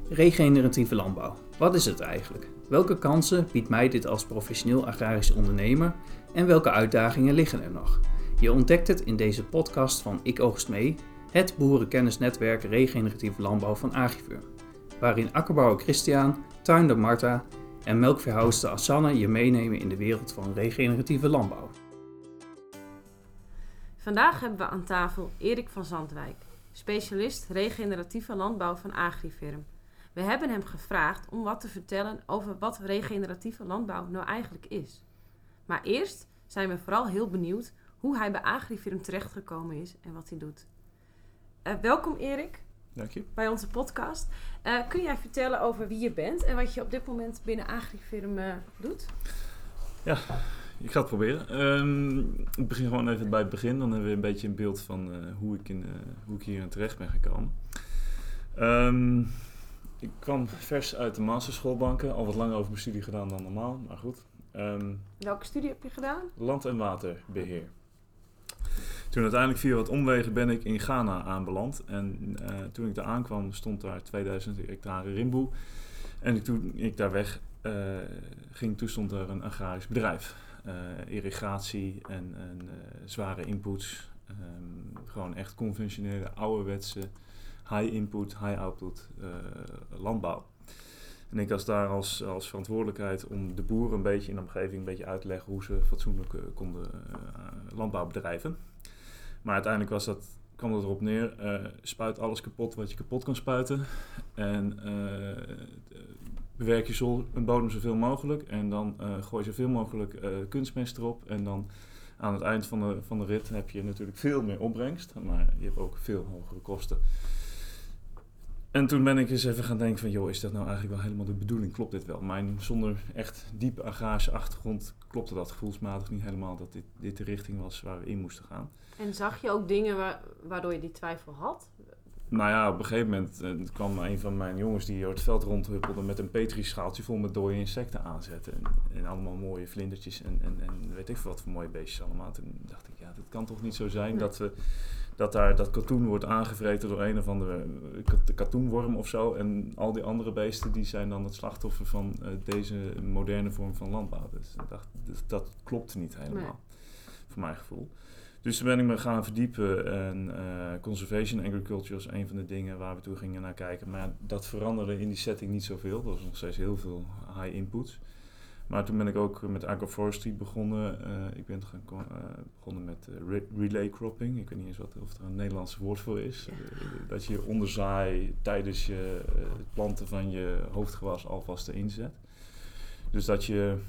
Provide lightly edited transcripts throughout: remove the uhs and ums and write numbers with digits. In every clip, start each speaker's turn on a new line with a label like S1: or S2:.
S1: Regeneratieve landbouw. Wat is het eigenlijk? Welke kansen biedt mij dit als professioneel agrarisch ondernemer en welke uitdagingen liggen er nog? Je ontdekt het in deze podcast van Ik Oogst Mee, het boerenkennisnetwerk Regeneratieve Landbouw van Agrifirm, waarin akkerbouwer Christian, tuinder Marta en melkveehoudster Assanne je meenemen in de wereld van regeneratieve landbouw.
S2: Vandaag hebben we aan tafel Erik van Zandwijk, specialist regeneratieve landbouw van Agrifirm. We hebben hem gevraagd om wat te vertellen over wat regeneratieve landbouw nou eigenlijk is. Maar eerst zijn we vooral heel benieuwd hoe hij bij Agrifirm terechtgekomen is en wat hij doet. Welkom Erik.
S3: Dank je.
S2: Bij onze podcast. Kun jij vertellen over wie je bent en wat je op dit moment binnen Agrifirm doet?
S3: Ja, ik ga het proberen. Ik begin gewoon even bij het begin. Dan hebben we een beetje een beeld van hoe ik hier terecht ben gekomen. Ik kwam vers uit de masterschoolbanken. Al wat langer over mijn studie gedaan dan normaal, maar goed.
S2: Welke studie heb je gedaan?
S3: Land- en waterbeheer. Toen uiteindelijk via wat omwegen ben ik in Ghana aanbeland. En toen ik daar aankwam stond daar 2000 hectare rimboe. En toen ik daar weg ging, toen stond er een agrarisch bedrijf. Irrigatie en zware inputs. Gewoon echt conventionele, ouderwetse, high input, high output landbouw. En ik was daar als verantwoordelijkheid om de boeren een beetje in de omgeving een beetje uit te leggen hoe ze fatsoenlijk konden landbouw bedrijven. Maar uiteindelijk kwam het erop neer, spuit alles kapot wat je kapot kan spuiten. En bewerk je een bodem zoveel mogelijk en dan gooi je zoveel mogelijk kunstmest erop. En dan aan het eind van de rit heb je natuurlijk veel meer opbrengst, maar je hebt ook veel hogere kosten. En toen ben ik eens even gaan denken van, joh, is dat nou eigenlijk wel helemaal de bedoeling? Klopt dit wel? Zonder echt diepe agrarische achtergrond klopte dat gevoelsmatig niet helemaal dat dit de richting was waar we in moesten gaan.
S2: En zag je ook dingen waardoor je die twijfel had?
S3: Nou ja, op een gegeven moment kwam een van mijn jongens die door het veld rondhuppelde met een petrischaaltje vol met dode insecten aanzetten. En allemaal mooie vlindertjes en weet ik veel wat voor mooie beestjes allemaal. Toen dacht ik, ja, dat kan toch niet zo zijn dat daar dat katoen wordt aangevreten door een of andere katoenworm of zo. En al die andere beesten die zijn dan het slachtoffer van deze moderne vorm van landbouw. Dus ik dacht, dat klopt niet helemaal, voor mijn gevoel. Dus toen ben ik me gaan verdiepen en conservation agriculture was een van de dingen waar we toe gingen naar kijken. Maar dat veranderde in die setting niet zoveel. Er was nog steeds heel veel high inputs. Maar toen ben ik ook met agroforestry begonnen. Ik ben begonnen met relay cropping. Ik weet niet eens of er een Nederlandse woord voor is. Dat je onderzaai tijdens het planten van je hoofdgewas alvast erin zet. Dus dat je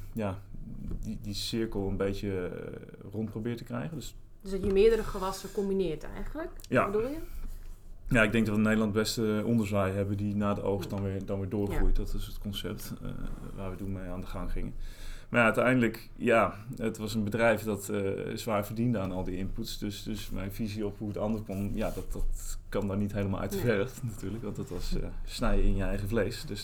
S3: die cirkel een beetje rond probeert te krijgen. Dus
S2: dat je meerdere gewassen combineert eigenlijk?
S3: Ja.
S2: Wat bedoel je?
S3: Ja, ik denk dat we in Nederland best onderzaai hebben die na de oogst dan weer doorgroeit. Ja. Dat is het concept waar we toen mee aan de gang gingen. Maar ja, uiteindelijk, het was een bedrijf dat zwaar verdiende aan al die inputs. Dus mijn visie op hoe het anders kon, dat kan daar niet helemaal uit de verf natuurlijk. Want dat was snijden in je eigen vlees. Dus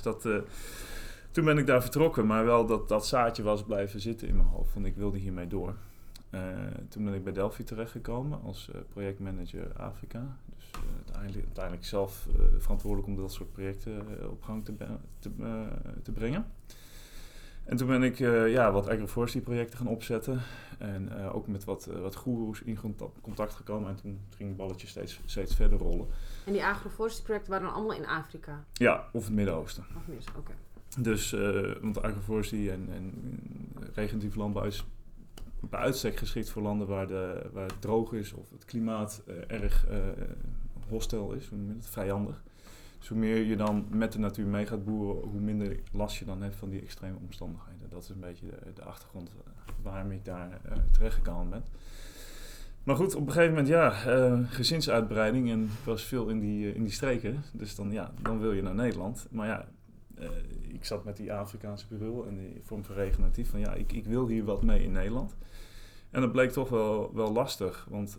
S3: toen ben ik daar vertrokken, maar wel dat zaadje was blijven zitten in mijn hoofd. Want ik wilde hiermee door. Toen ben ik bij Delphi terechtgekomen als projectmanager Afrika. Dus uiteindelijk zelf verantwoordelijk om dat soort projecten op gang te brengen. En toen ben ik wat agroforestry projecten gaan opzetten. En ook met wat goeroes in contact gekomen. En toen ging het balletje steeds verder rollen.
S2: En die agroforestry projecten waren dan allemaal in Afrika?
S3: Ja, of het Midden-Oosten.
S2: Oké.
S3: Dus want agroforestry en regeneratieve landbouw is bij uitstek geschikt voor landen waar het droog is of het klimaat erg hostel is, vijandig. Dus hoe meer je dan met de natuur mee gaat boeren, hoe minder last je dan hebt van die extreme omstandigheden. Dat is een beetje de achtergrond waarom ik daar terechtgekomen ben. Maar goed, op een gegeven moment gezinsuitbreiding en ik was veel in die streken. Dus dan wil je naar Nederland. Maar ik zat met die Afrikaanse bureau en die vorm van regeneratief van ik wil hier wat mee in Nederland. En dat bleek toch wel lastig, want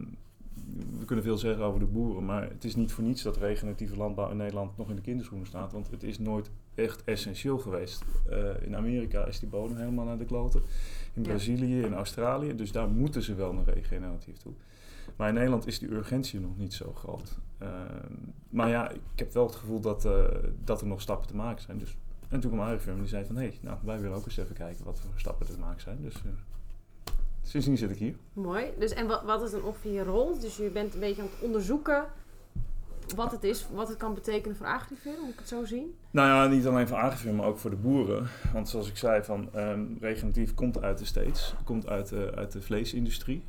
S3: we kunnen veel zeggen over de boeren, maar het is niet voor niets dat regeneratieve landbouw in Nederland nog in de kinderschoenen staat, want het is nooit echt essentieel geweest. In Amerika is die bodem helemaal naar de kloten, in Brazilië, in Australië, dus daar moeten ze wel naar regeneratief toe. Maar in Nederland is die urgentie nog niet zo groot. Maar ja, ik heb wel het gevoel dat er nog stappen te maken zijn. Dus, en toen kwam Agrifirm die zei van, wij willen ook eens even kijken wat voor stappen er te maken zijn. Dus sindsdien zit ik hier.
S2: Mooi. Dus, en wat is dan ongeveer je rol? Dus je bent een beetje aan het onderzoeken wat het is, wat het kan betekenen voor Agrifirm, moet ik het zo zien?
S3: Nou ja, niet alleen voor Agrifirm, maar ook voor de boeren. Want zoals ik zei, regeneratief komt uit de States, komt uit de vleesindustrie.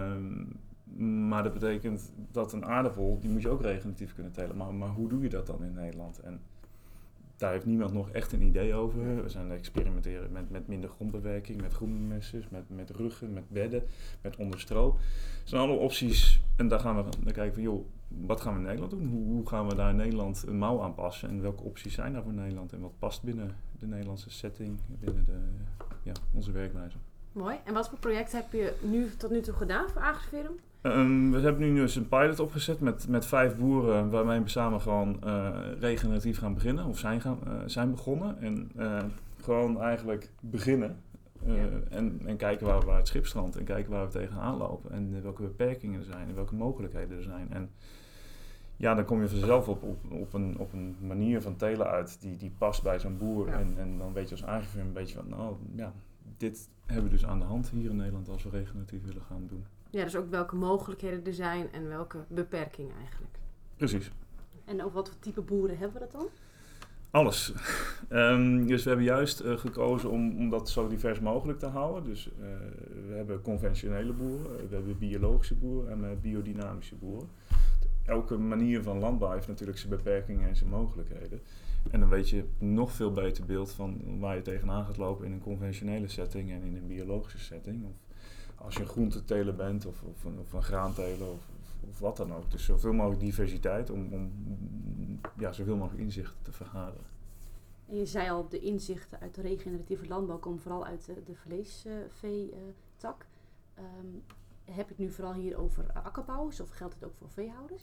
S3: Maar dat betekent dat een aardappel, die moet je ook regeneratief kunnen telen. Maar hoe doe je dat dan in Nederland? En daar heeft niemand nog echt een idee over. We zijn aan het experimenteren met minder grondbewerking, met groenmesters, met ruggen, met bedden, met onderstro. Dat zijn alle opties en daar gaan we naar kijken van, wat gaan we in Nederland doen? Hoe gaan we daar in Nederland een mouw aanpassen? En welke opties zijn daar voor Nederland? En wat past binnen de Nederlandse setting, binnen onze werkwijze?
S2: Mooi. En wat voor project heb je tot nu toe gedaan voor Agrifirm?
S3: We hebben nu dus een pilot opgezet met 5 boeren waarmee we samen gewoon regeneratief gaan beginnen of zijn begonnen. En gewoon eigenlijk beginnen en kijken waar het schip strandt en kijken waar we tegenaan lopen en welke beperkingen er zijn en welke mogelijkheden er zijn. En ja, dan kom je vanzelf op een manier van telen uit die past bij zo'n boer. Ja. En dan weet je als Agrifirm een beetje van, dit hebben we dus aan de hand hier in Nederland als we regeneratief willen gaan doen.
S2: Ja, dus ook welke mogelijkheden er zijn en welke beperkingen eigenlijk.
S3: Precies.
S2: En over wat voor type boeren hebben we dat dan?
S3: Alles. Dus we hebben juist gekozen om dat zo divers mogelijk te houden. Dus we hebben conventionele boeren, we hebben biologische boeren en we hebben biodynamische boeren. Elke manier van landbouw heeft natuurlijk zijn beperkingen en zijn mogelijkheden. En dan weet je nog veel beter beeld van waar je tegenaan gaat lopen in een conventionele setting en in een biologische setting. Of als je een groenteteler bent of een graanteler of wat dan ook. Dus zoveel mogelijk diversiteit om zoveel mogelijk inzichten te vergaren.
S4: En je zei al, de inzichten uit de regeneratieve landbouw komen vooral uit de vleesvee-tak. Heb je het nu vooral hier over akkerbouwers of geldt het ook voor veehouders?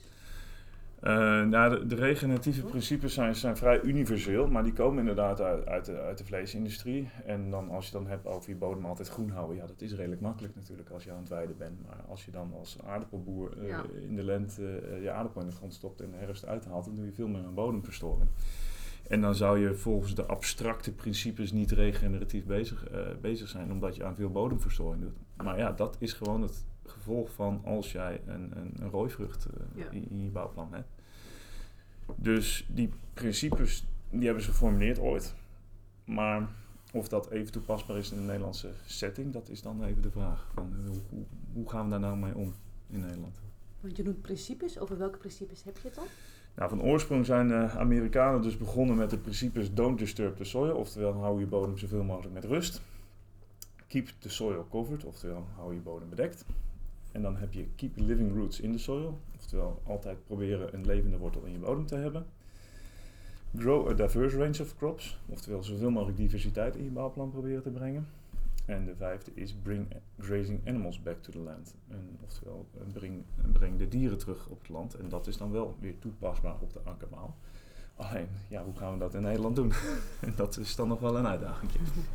S3: De regeneratieve principes zijn vrij universeel, maar die komen inderdaad uit de vleesindustrie. En dan als je dan hebt over je bodem altijd groen houden, dat is redelijk makkelijk natuurlijk als je aan het weiden bent. Maar als je dan als aardappelboer in de lente je aardappel in de grond stopt en de herfst uithaalt, dan doe je veel meer aan bodemverstoring. En dan zou je volgens de abstracte principes niet regeneratief bezig zijn, omdat je aan veel bodemverstoring doet. Maar ja, dat is gewoon het gevolg van als jij een rooivrucht in je bouwplan hebt. Dus die principes die hebben ze geformuleerd ooit. Maar of dat even toepasbaar is in de Nederlandse setting, dat is dan even de vraag. Van hoe gaan we daar nou mee om in Nederland?
S4: Want je noemt principes. Over welke principes heb je het dan?
S3: Nou, van oorsprong zijn de Amerikanen dus begonnen met de principes don't disturb the soil. Oftewel, hou je bodem zoveel mogelijk met rust. Keep the soil covered. Oftewel, hou je bodem bedekt. En dan heb je keep living roots in the soil. Oftewel, altijd proberen een levende wortel in je bodem te hebben. Grow a diverse range of crops. Oftewel, zoveel mogelijk diversiteit in je bouwplan proberen te brengen. En de 5e is bring grazing animals back to the land. Oftewel, breng de dieren terug op het land. En dat is dan wel weer toepasbaar op de akkerbouw. Alleen, hoe gaan we dat in Nederland doen? En dat is dan nog wel een uitdaging.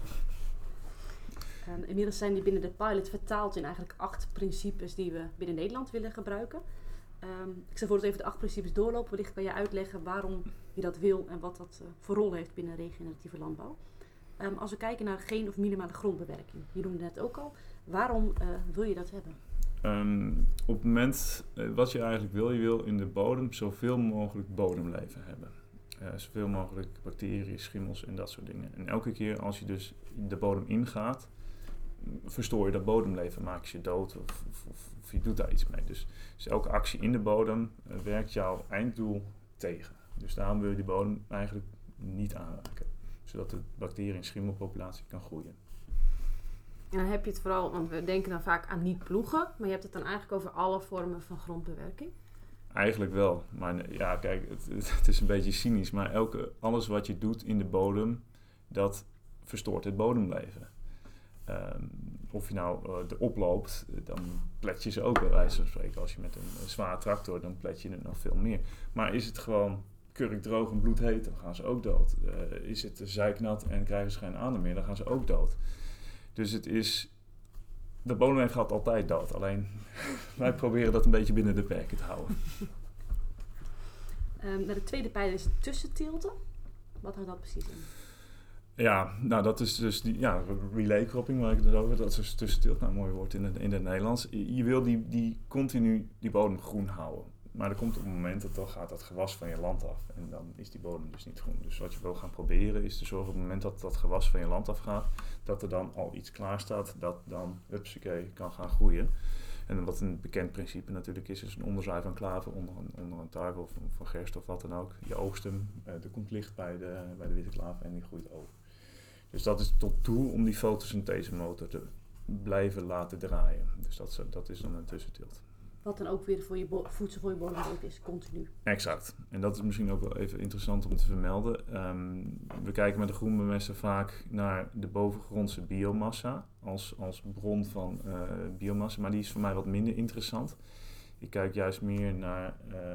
S4: Inmiddels zijn die binnen de pilot vertaald in eigenlijk 8 principes die we binnen Nederland willen gebruiken. Ik zal voor het even de 8 principes doorlopen. Wellicht kan je uitleggen waarom je dat wil en wat dat voor rol heeft binnen regeneratieve landbouw. Als we kijken naar geen of minimale grondbewerking, je noemde het ook al, waarom wil je dat hebben?
S3: Op het moment, wat je eigenlijk wil, je wil in de bodem zoveel mogelijk bodemleven hebben. Zoveel mogelijk bacteriën, schimmels en dat soort dingen. En elke keer als je dus de bodem ingaat, verstoor je dat bodemleven, maak je dood of je doet daar iets mee. Dus elke actie in de bodem werkt jouw einddoel tegen. Dus daarom wil je die bodem eigenlijk niet aanraken, zodat de bacterie- en schimmelpopulatie kan groeien.
S2: En dan heb je het vooral, want we denken dan vaak aan niet ploegen, maar je hebt het dan eigenlijk over alle vormen van grondbewerking?
S3: Eigenlijk wel, maar kijk, het is een beetje cynisch, maar alles wat je doet in de bodem, dat verstoort het bodemleven. Of je nou erop loopt, dan plet je ze ook bij wijze van spreken. Als je met een zware tractor, dan plet je er nog veel meer. Maar is het gewoon kurkdroog en bloedheet, dan gaan ze ook dood. Is het zeiknat en krijgen ze geen adem meer, dan gaan ze ook dood. Dus het is De bodemleven gaat altijd dood. Alleen wij proberen dat een beetje binnen de perken te houden.
S4: De tweede pijler is het tussentilten. Wat houdt dat precies in?
S3: Ja, nou dat is dus die relay cropping waar ik het over. Dat is dus tussenteelt, nou mooi woord in het Nederlands. Je wil die continu die bodem groen houden. Maar er komt op een moment dat gaat dat gewas van je land af. En dan is die bodem dus niet groen. Dus wat je wil gaan proberen is te zorgen op het moment dat dat gewas van je land afgaat, dat er dan al iets klaar staat dat dan kan gaan groeien. En wat een bekend principe natuurlijk is een onderzaai van klaver onder een tarwe of van gerst of wat dan ook. Je oogst hem, er komt licht bij de witte klaver en die groeit over. Dus dat is tot doel om die fotosynthese motor te blijven laten draaien. Dus dat is dan een tussentilt.
S4: Wat dan ook weer voor je voedsel voor je bodemleven is, continu.
S3: Exact. En dat is misschien ook wel even interessant om te vermelden. We kijken met de groenbemester vaak naar de bovengrondse biomassa als bron van biomassa. Maar die is voor mij wat minder interessant. Ik kijk juist meer naar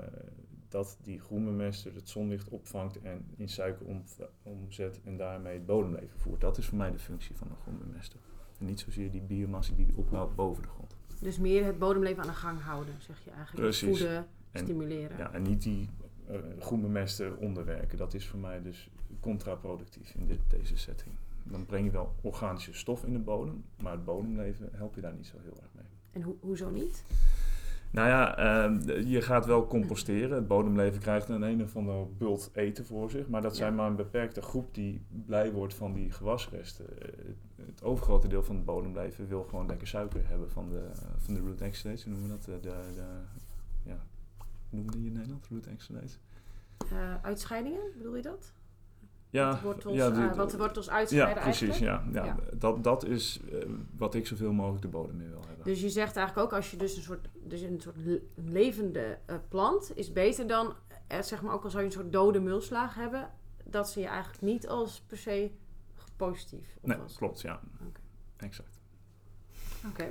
S3: dat die groenbemester het zonlicht opvangt en in suiker omzet en daarmee het bodemleven voert. Dat is voor mij de functie van een groenbemester. En niet zozeer die biomassa die ophoudt boven de grond.
S2: Dus meer het bodemleven aan de gang houden, zeg je eigenlijk.
S3: Precies.
S2: Voeden, stimuleren.
S3: En niet die groenbemester onderwerken. Dat is voor mij dus contraproductief in deze setting. Dan breng je wel organische stof in de bodem, maar het bodemleven help je daar niet zo heel erg mee.
S2: En hoezo niet?
S3: Nou ja, je gaat wel composteren. Het bodemleven krijgt een of andere bult eten voor zich. Maar dat zijn maar een beperkte groep die blij wordt van die gewasresten. Het overgrote deel van het bodemleven wil gewoon lekker suiker hebben van de root exudates. Hoe noemen we dat? Hoe noemen die in Nederland? Root exudates?
S2: Uitscheidingen, bedoel je dat?
S3: Ja,
S2: wat de wortels uitscheiden
S3: precies,
S2: eigenlijk?
S3: Dat is wat ik zoveel mogelijk de bodem in wil hebben.
S2: Dus je zegt eigenlijk ook, als je dus een soort levende plant is beter dan, zeg maar ook al zou je een soort dode mulslaag hebben, dat ze je eigenlijk niet als per se positief.
S3: Klopt, ja.
S2: Okay.
S3: Exact.
S2: Oké.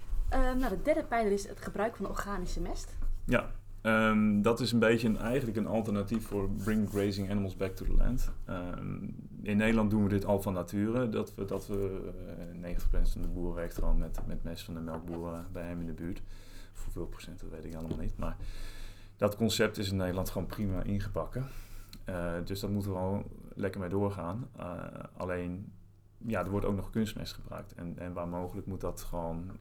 S4: De derde pijler is het gebruik van organische mest.
S3: Ja. Dat is een beetje eigenlijk een alternatief voor bring grazing animals back to the land. In Nederland doen we dit al van nature. Dat we 90% van de boeren werkt gewoon met mest van de melkboeren bij hem in de buurt. Hoeveel procent, dat weet ik allemaal niet. Maar dat concept is in Nederland gewoon prima ingebakken. Dus daar moeten we al lekker mee doorgaan. Alleen, er wordt ook nog kunstmest gebruikt. En waar mogelijk moet dat gewoon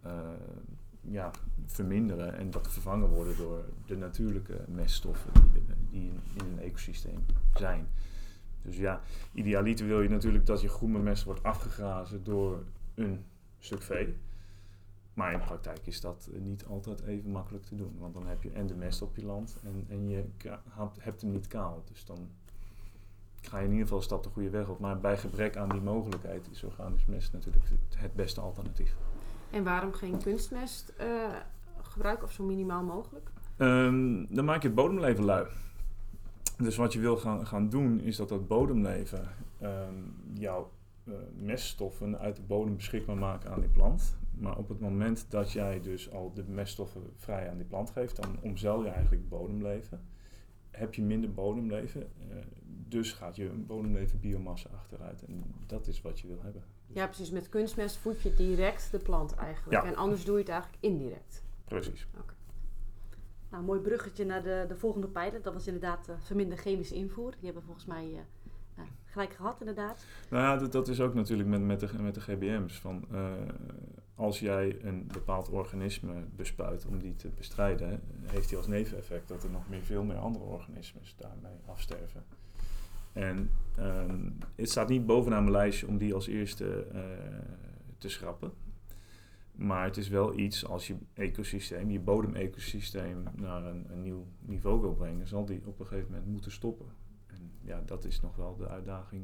S3: verminderen en dat vervangen worden door de natuurlijke meststoffen die in een ecosysteem zijn. Dus idealiter wil je natuurlijk dat je groenbemest wordt afgegrazen door een stuk vee. Maar in praktijk is dat niet altijd even makkelijk te doen. Want dan heb je en de mest op je land en je hebt hem niet kaal. Dus dan ga je in ieder geval een stap de goede weg op. Maar bij gebrek aan die mogelijkheid is organisch mest natuurlijk het beste alternatief.
S2: En waarom geen kunstmest gebruiken of zo minimaal mogelijk?
S3: Dan maak je het bodemleven lui. Dus wat je wil gaan doen is dat bodemleven jouw meststoffen uit de bodem beschikbaar maken aan die plant. Maar op het moment dat jij dus al de meststoffen vrij aan die plant geeft, dan omzeil je eigenlijk het bodemleven. Heb je minder bodemleven, dus gaat je bodemleven biomassa achteruit. En dat is wat je wil hebben.
S2: Ja, precies. Met kunstmest voed je direct de plant eigenlijk. Ja. En anders doe je het eigenlijk indirect.
S3: Precies.
S2: Okay.
S4: Nou, een mooi bruggetje naar de volgende pijler. Dat was inderdaad verminder chemische invoer. Die hebben we volgens mij gelijk gehad, inderdaad.
S3: Nou ja, dat is ook natuurlijk met de GBM's. Als jij een bepaald organisme bespuit om die te bestrijden, heeft hij als neveneffect dat er nog veel meer andere organismes daarmee afsterven. En het staat niet bovenaan mijn lijstje om die als eerste te schrappen. Maar het is wel iets, als je je bodemecosysteem naar een nieuw niveau wil brengen, zal die op een gegeven moment moeten stoppen. En dat is nog wel de uitdaging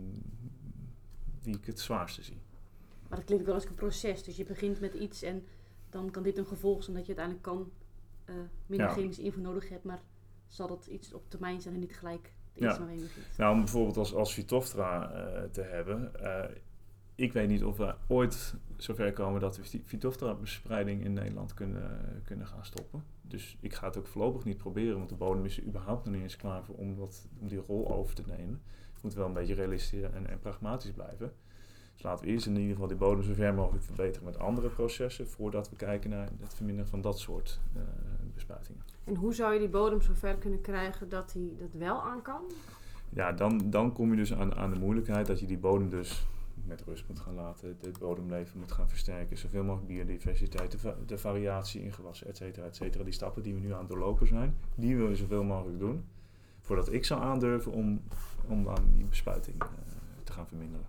S3: die ik het zwaarste zie.
S4: Maar dat klinkt wel als een proces. Dus je begint met iets en dan kan dit een gevolg zijn dat je uiteindelijk minder chemische invoer nodig hebt. Maar zal dat iets op termijn zijn en niet gelijk de eerste waarmee je begint?
S3: Nou, om bijvoorbeeld als Phytophthora te hebben. Ik weet niet of we ooit zover komen dat we Phytophthora-bespreiding in Nederland kunnen gaan stoppen. Dus ik ga het ook voorlopig niet proberen, want de bodem is er überhaupt nog niet eens klaar voor om die rol over te nemen. Het moet wel een beetje realistisch en pragmatisch blijven. Dus laten we eerst in ieder geval die bodem zo ver mogelijk verbeteren met andere processen, voordat we kijken naar het verminderen van dat soort bespuitingen.
S2: En hoe zou je die bodem zover kunnen krijgen dat hij dat wel aan kan?
S3: Ja, dan kom je dus aan de moeilijkheid dat je die bodem dus met rust moet gaan laten, het bodemleven moet gaan versterken, zoveel mogelijk biodiversiteit, de variatie in gewassen, et cetera, die stappen die we nu aan het doorlopen zijn, die wil je zoveel mogelijk doen, voordat ik zou aandurven om aan die bespuiting te gaan verminderen.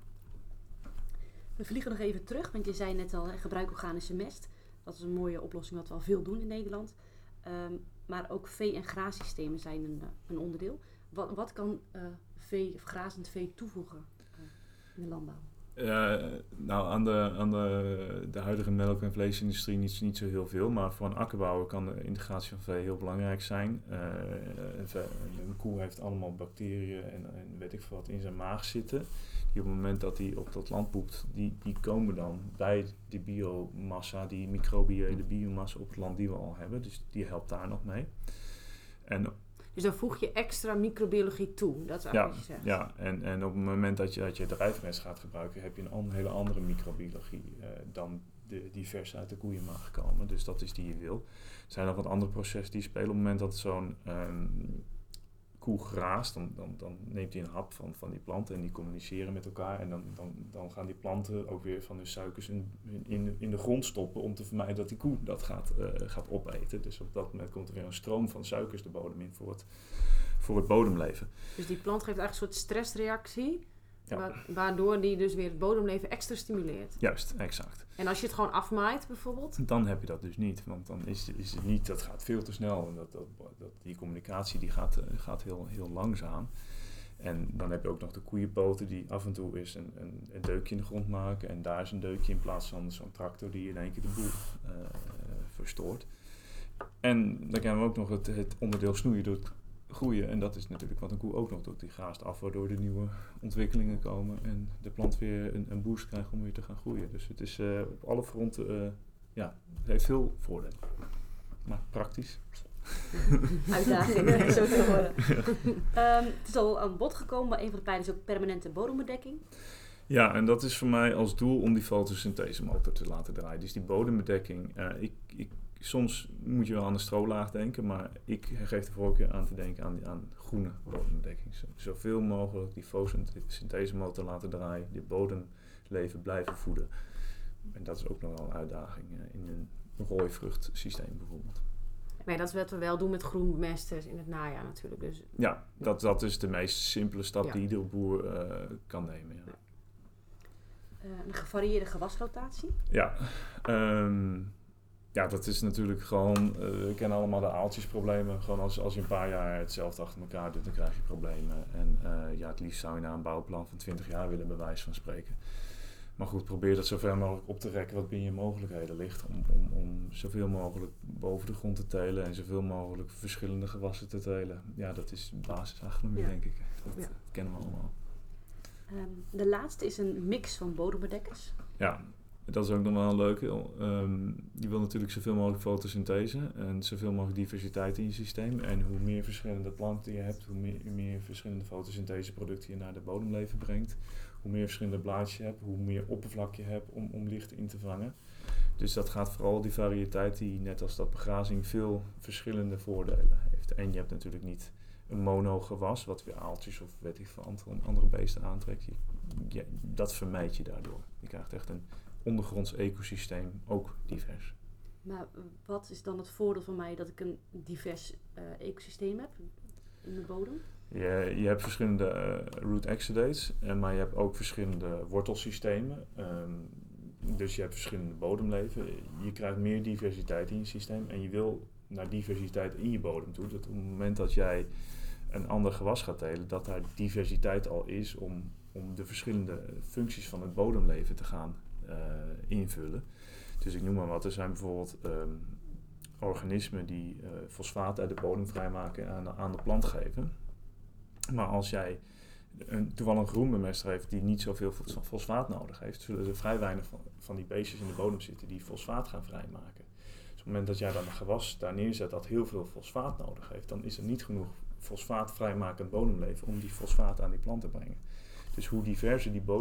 S4: We vliegen nog even terug, want je zei net al, gebruik organische mest. Dat is een mooie oplossing wat we al veel doen in Nederland. Maar ook vee- en graassystemen zijn een onderdeel. Wat kan vee of grazend vee toevoegen in de landbouw?
S3: Nou, aan de huidige melk- en vleesindustrie niet zo heel veel, maar voor een akkerbouwer kan de integratie van vee heel belangrijk zijn. Een koe heeft allemaal bacteriën en weet ik veel wat in zijn maag zitten, die op het moment dat hij op dat land poept, die komen dan bij die biomassa, die microbiële biomassa op het land die we al hebben, dus die helpt daar nog mee.
S2: Dus dan voeg je extra microbiologie toe, dat is eigenlijk wat je zegt.
S3: Ja, en op het moment dat je drijfmest gaat gebruiken, heb je een hele andere microbiologie dan die vers uit de koeienmaag komen. Dus dat is die je wil. Er zijn nog wat andere processen die spelen. Op het moment dat zo'n koe graast, dan neemt hij een hap van die planten en die communiceren met elkaar. En dan gaan die planten ook weer van hun suikers in de grond stoppen om te vermijden dat die koe dat gaat opeten. Dus op dat moment komt er weer een stroom van suikers de bodem in voor het bodemleven.
S2: Dus die plant geeft eigenlijk een soort stressreactie,
S3: Ja.
S2: waardoor die dus weer het bodemleven extra stimuleert.
S3: Juist, exact.
S2: En als je het gewoon afmaait bijvoorbeeld?
S3: Dan heb je dat dus niet, want dan is het niet, dat gaat veel te snel en die communicatie die gaat heel langzaam. En dan heb je ook nog de koeienpoten die af en toe eens een deukje in de grond maken en daar is een deukje in plaats van zo'n tractor die in één keer de boel verstoort. En dan kennen we ook nog het onderdeel snoeien doet groeien en dat is natuurlijk wat een koe ook nog doet. Die graast af waardoor er nieuwe ontwikkelingen komen en de plant weer een boost krijgt om weer te gaan groeien. Dus het is op alle fronten, het heeft veel voordelen. Maar praktisch.
S4: Uitdaging, zo te horen. Het is al aan bod gekomen, maar een van de pijlers is ook permanente bodembedekking.
S3: Ja, en dat is voor mij als doel om die fotosynthesemotor te laten draaien. Dus die bodembedekking, soms moet je wel aan de strolaag denken, maar ik geef de voorkeur aan te denken aan groene bodembedekking. Zoveel mogelijk die fotosynthesemotor laten draaien, die bodemleven blijven voeden. En dat is ook nog wel een uitdaging in een rooivruchtsysteem bijvoorbeeld.
S2: Maar dat is wat we wel doen met groenbemesters in het najaar natuurlijk. Dus.
S3: Ja, dat is de meest simpele stap die iedere boer kan nemen. Ja.
S4: Een gevarieerde gewasrotatie?
S3: Ja, dat is natuurlijk gewoon, we kennen allemaal de aaltjesproblemen. Gewoon als je een paar jaar hetzelfde achter elkaar doet, dan krijg je problemen. En het liefst zou je naar een bouwplan van 20 jaar willen, bij wijze van spreken. Maar goed, probeer dat zoveel mogelijk op te rekken wat binnen je mogelijkheden ligt. Om zoveel mogelijk boven de grond te telen en zoveel mogelijk verschillende gewassen te telen. Ja, dat is basisagronomie, denk ik. Dat kennen we allemaal.
S4: De laatste is een mix van bodembedekkers.
S3: Ja, dat is ook nog wel een leuke. Je wil natuurlijk zoveel mogelijk fotosynthese en zoveel mogelijk diversiteit in je systeem. En hoe meer verschillende planten je hebt, hoe meer verschillende fotosyntheseproducten je naar de bodemleven brengt. Hoe meer verschillende blaadjes je hebt, hoe meer oppervlak je hebt om licht in te vangen. Dus dat gaat vooral die variëteit die, net als dat begrazing, veel verschillende voordelen heeft. En je hebt natuurlijk niet een monogewas, wat weer aaltjes of weet ik veel andere beesten aantrekt. Dat vermijd je daardoor. Je krijgt echt een ondergronds ecosysteem, ook divers.
S4: Maar wat is dan het voordeel van mij dat ik een divers ecosysteem heb in de bodem?
S3: Je hebt verschillende root exudates, maar je hebt ook verschillende wortelsystemen. Dus je hebt verschillende bodemleven. Je krijgt meer diversiteit in je systeem en je wil naar diversiteit in je bodem toe. Dat op het moment dat jij een ander gewas gaat telen, dat daar diversiteit al is om de verschillende functies van het bodemleven te gaan invullen. Dus ik noem maar wat, er zijn bijvoorbeeld organismen die fosfaat uit de bodem vrijmaken aan de plant geven. Maar als jij toevallig een groenbemester heeft die niet zoveel fosfaat nodig heeft, zullen er vrij weinig van die beestjes in de bodem zitten die fosfaat gaan vrijmaken. Dus op het moment dat jij dan een gewas daar neerzet dat heel veel fosfaat nodig heeft, dan is er niet genoeg fosfaat vrijmakend bodemleven om die fosfaat aan die plant te brengen. Dus hoe diverser die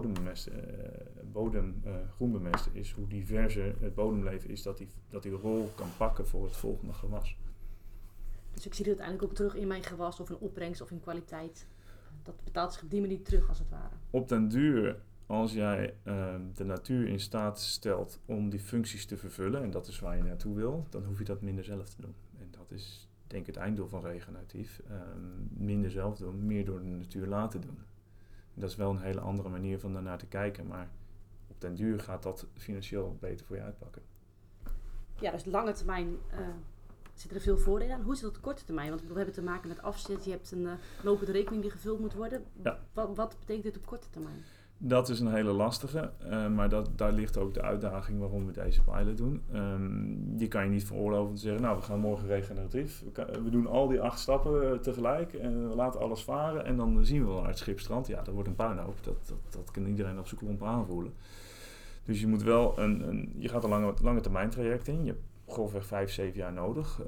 S3: groenbemester is, hoe diverser het bodemleven is dat die rol kan pakken voor het volgende gewas.
S4: Dus ik zie het uiteindelijk ook terug in mijn gewas of in opbrengst of in kwaliteit. Dat betaalt zich op die manier terug als het ware.
S3: Op den duur, als jij de natuur in staat stelt om die functies te vervullen, en dat is waar je naartoe wil, dan hoef je dat minder zelf te doen. En dat is denk ik het einddoel van regeneratief. Minder zelf doen, meer door de natuur laten doen. En dat is wel een hele andere manier van daarnaar te kijken, maar op den duur gaat dat financieel beter voor je uitpakken.
S4: Ja, dus lange termijn zitten er veel voordelen aan. Hoe is het op korte termijn? Want we hebben te maken met afzet, je hebt een lopende rekening die gevuld moet worden.
S3: Ja.
S4: Wat betekent dit op korte termijn?
S3: Dat is een hele lastige, maar daar ligt ook de uitdaging waarom we deze pilot doen. Die kan je niet veroorloven te zeggen, nou we gaan morgen regeneratief. We doen al die 8 stappen tegelijk en we laten alles varen en dan zien we wel uit het schip strand. Ja, dat wordt een puinhoop. Dat kan iedereen op zijn klomp aanvoelen. Dus je moet wel je gaat een lange termijn traject in. Je hebt grofweg 5-7 jaar nodig.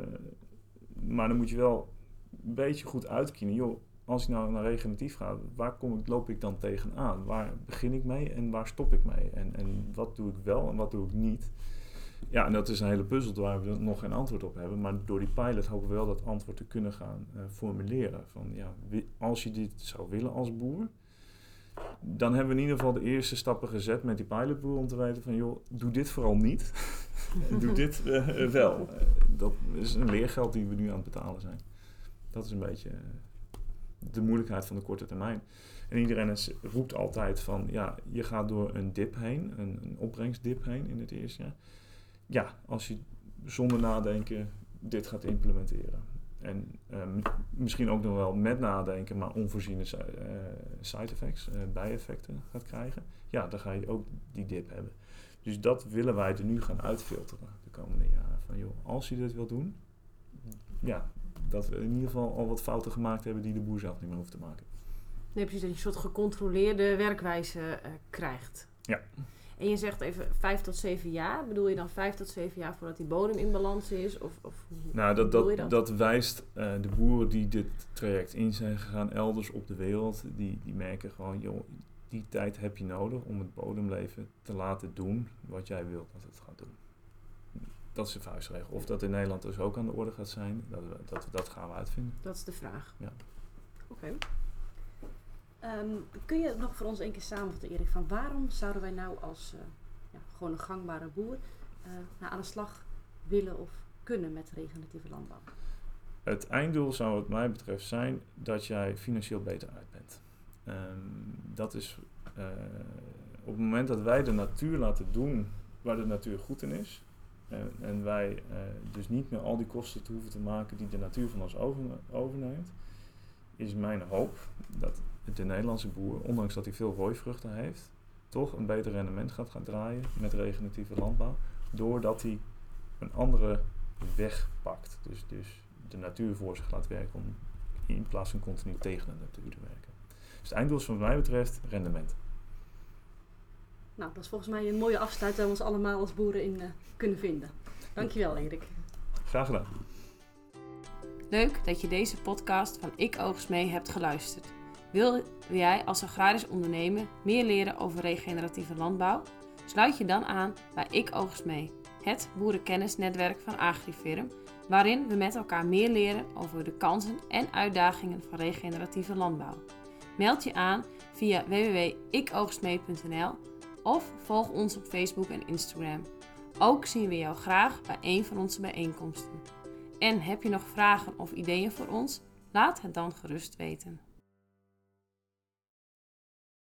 S3: Maar dan moet je wel een beetje goed uitkiezen. Joh, als ik nou naar regeneratief ga, waar loop ik dan tegenaan? Waar begin ik mee en waar stop ik mee? En wat doe ik wel en wat doe ik niet? Ja, en dat is een hele puzzel waar we nog geen antwoord op hebben. Maar door die pilot hopen we wel dat antwoord te kunnen gaan formuleren. Van, ja, als je dit zou willen als boer, dan hebben we in ieder geval de eerste stappen gezet met die pilotboer om te weten van, joh, doe dit vooral niet. En doe dit wel. Dat is een leergeld die we nu aan het betalen zijn. Dat is een beetje de moeilijkheid van de korte termijn. En iedereen roept altijd van, ja, je gaat door een dip heen, een opbrengstdip heen in het eerste jaar. Ja, als je zonder nadenken dit gaat implementeren. En misschien ook nog wel met nadenken, maar onvoorziene side effects, bijeffecten gaat krijgen. Ja, dan ga je ook die dip hebben. Dus dat willen wij er nu gaan uitfilteren de komende jaren. Van joh, als je dit wil doen, ja, dat we in ieder geval al wat fouten gemaakt hebben die de boer zelf niet meer hoeft te maken.
S2: Nee, precies, dat je een soort gecontroleerde werkwijze krijgt.
S3: Ja.
S2: En je zegt even 5 tot 7 jaar. Bedoel je dan 5 tot 7 jaar voordat die bodem in balans is? Of
S3: nou,
S2: bedoel je
S3: dat wijst de boeren die dit traject in zijn gegaan elders op de wereld. Die merken gewoon, joh, die tijd heb je nodig om het bodemleven te laten doen wat jij wilt dat het gaat doen. Dat is de vuistregel. Of dat in Nederland dus ook aan de orde gaat zijn, dat gaan we uitvinden.
S2: Dat is de vraag.
S3: Ja.
S2: Oké.
S4: Kun je nog voor ons een keer samenvatten, Erik, van waarom zouden wij nou als gewoon een gangbare boer aan de slag willen of kunnen met regeneratieve landbouw?
S3: Het einddoel zou wat mij betreft zijn dat jij financieel beter uit bent. Dat is op het moment dat wij de natuur laten doen waar de natuur goed in is. En wij dus niet meer al die kosten te hoeven te maken die de natuur van ons overneemt. Is mijn hoop dat de Nederlandse boer, ondanks dat hij veel rooivruchten heeft, toch een beter rendement gaat draaien met regeneratieve landbouw. Doordat hij een andere weg pakt. Dus de natuur voor zich laat werken om in plaats van continu tegen de natuur te werken. Dus het einddoel is wat mij betreft rendement.
S4: Nou, dat is volgens mij een mooie afsluiting waar we ons allemaal als boeren in kunnen vinden. Dankjewel, Erik.
S3: Graag gedaan.
S2: Leuk dat je deze podcast van Ik Oogst Mee hebt geluisterd. Wil jij als agrarisch ondernemer meer leren over regeneratieve landbouw? Sluit je dan aan bij Ik Oogst Mee, het boerenkennisnetwerk van AgriFirm, waarin we met elkaar meer leren over de kansen en uitdagingen van regeneratieve landbouw. Meld je aan via www.ikoogstmee.nl of volg ons op Facebook en Instagram. Ook zien we jou graag bij een van onze bijeenkomsten. En heb je nog vragen of ideeën voor ons? Laat het dan gerust weten.